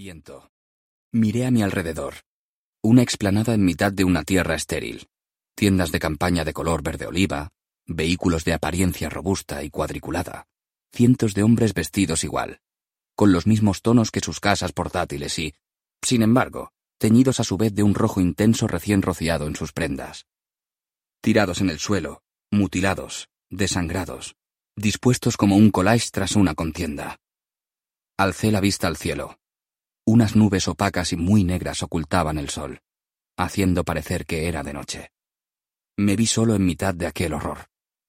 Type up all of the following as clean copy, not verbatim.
Viento. Miré a mi alrededor. Una explanada en mitad de una tierra estéril. Tiendas de campaña de color verde oliva, vehículos de apariencia robusta y cuadriculada. Cientos de hombres vestidos igual, con los mismos tonos que sus casas portátiles y, sin embargo, teñidos a su vez de un rojo intenso recién rociado en sus prendas. Tirados en el suelo, mutilados, desangrados, dispuestos como un collage tras una contienda. Alcé la vista al cielo. Unas nubes opacas y muy negras ocultaban el sol, haciendo parecer que era de noche. Me vi solo en mitad de aquel horror.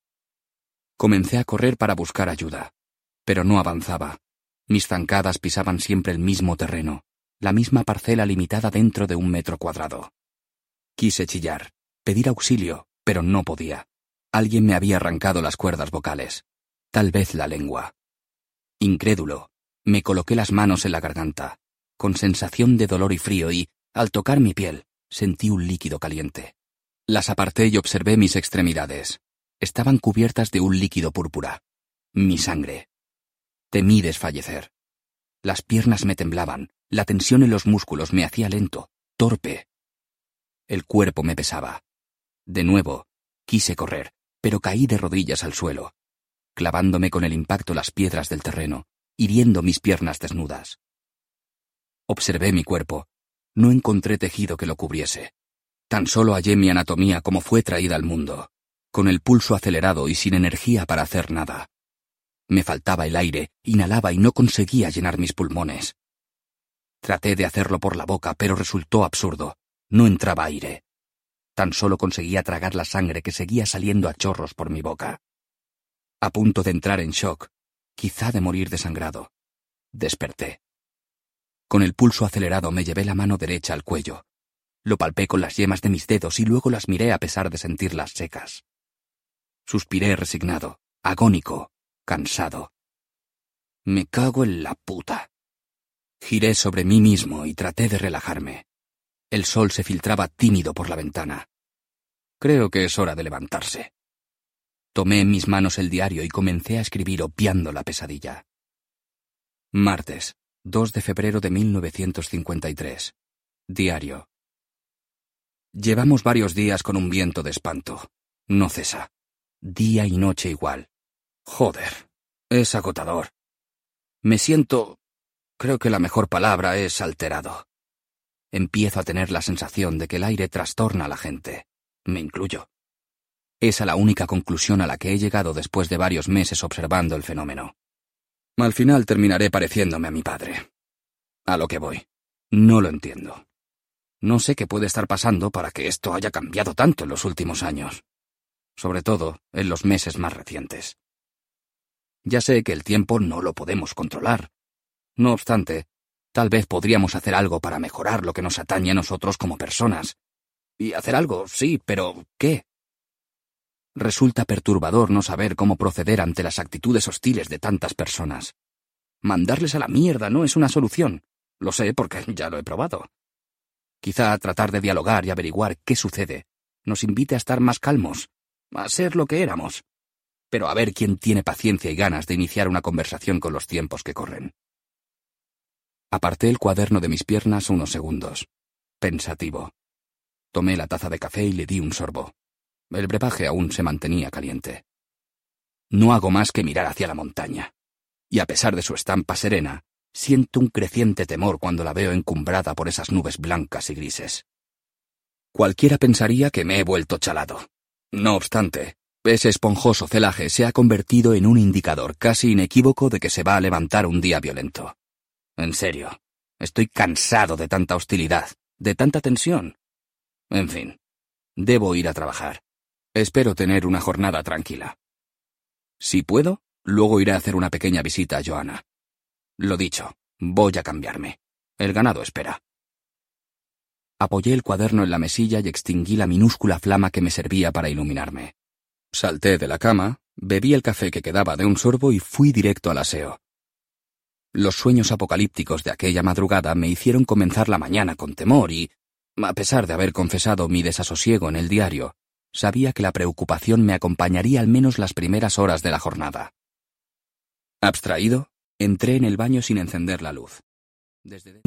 Comencé a correr para buscar ayuda, pero no avanzaba. Mis zancadas pisaban siempre el mismo terreno, la misma parcela limitada dentro de 1 metro cuadrado. Quise chillar, pedir auxilio, pero no podía. Alguien me había arrancado las cuerdas vocales, tal vez la lengua. Incrédulo, me coloqué las manos en la garganta, con sensación de dolor y frío y, al tocar mi piel, sentí un líquido caliente. Las aparté y observé mis extremidades. Estaban cubiertas de un líquido púrpura. Mi sangre. Temí desfallecer. Las piernas me temblaban, la tensión en los músculos me hacía lento, torpe. El cuerpo me pesaba. De nuevo, quise correr, pero caí de rodillas al suelo, clavándome con el impacto las piedras del terreno, hiriendo mis piernas desnudas. Observé mi cuerpo. No encontré tejido que lo cubriese. Tan solo hallé mi anatomía como fue traída al mundo, con el pulso acelerado y sin energía para hacer nada. Me faltaba el aire, inhalaba y no conseguía llenar mis pulmones. Traté de hacerlo por la boca, pero resultó absurdo. No entraba aire. Tan solo conseguía tragar la sangre que seguía saliendo a chorros por mi boca. A punto de entrar en shock, quizá de morir desangrado, desperté. Con el pulso acelerado me llevé la mano derecha al cuello. Lo palpé con las yemas de mis dedos y luego las miré a pesar de sentirlas secas. Suspiré resignado, agónico, cansado. Me cago en la puta. Giré sobre mí mismo y traté de relajarme. El sol se filtraba tímido por la ventana. Creo que es hora de levantarse. Tomé en mis manos el diario y comencé a escribir obviando la pesadilla. Martes, 2 de febrero de 1953. Diario. Llevamos varios días con un viento de espanto. No cesa. Día y noche igual. Joder, es agotador. Me siento... creo que la mejor palabra es alterado. Empiezo a tener la sensación de que el aire trastorna a la gente. Me incluyo. Esa es la única conclusión a la que he llegado después de varios meses observando el fenómeno. Al final terminaré pareciéndome a mi padre. A lo que voy. No lo entiendo. No sé qué puede estar pasando para que esto haya cambiado tanto en los últimos años. Sobre todo en los meses más recientes. Ya sé que el tiempo no lo podemos controlar. No obstante, tal vez podríamos hacer algo para mejorar lo que nos atañe a nosotros como personas. Y hacer algo, sí, pero ¿qué? Resulta perturbador no saber cómo proceder ante las actitudes hostiles de tantas personas. Mandarles a la mierda no es una solución. Lo sé porque ya lo he probado. Quizá tratar de dialogar y averiguar qué sucede nos invite a estar más calmos, a ser lo que éramos. Pero a ver quién tiene paciencia y ganas de iniciar una conversación con los tiempos que corren. Aparté el cuaderno de mis piernas unos segundos, pensativo. Tomé la taza de café y le di un sorbo. El brebaje aún se mantenía caliente. No hago más que mirar hacia la montaña, y a pesar de su estampa serena, siento un creciente temor cuando la veo encumbrada por esas nubes blancas y grises. Cualquiera pensaría que me he vuelto chalado. No obstante, ese esponjoso celaje se ha convertido en un indicador casi inequívoco de que se va a levantar un día violento. En serio, estoy cansado de tanta hostilidad, de tanta tensión. En fin, debo ir a trabajar. Espero tener una jornada tranquila. Si puedo, luego iré a hacer una pequeña visita a Joanna. Lo dicho, voy a cambiarme. El ganado espera. Apoyé el cuaderno en la mesilla y extinguí la minúscula flama que me servía para iluminarme. Salté de la cama, bebí el café que quedaba de un sorbo y fui directo al aseo. Los sueños apocalípticos de aquella madrugada me hicieron comenzar la mañana con temor y, a pesar de haber confesado mi desasosiego en el diario, sabía que la preocupación me acompañaría al menos las primeras horas de la jornada. Abstraído, entré en el baño sin encender la luz. Desde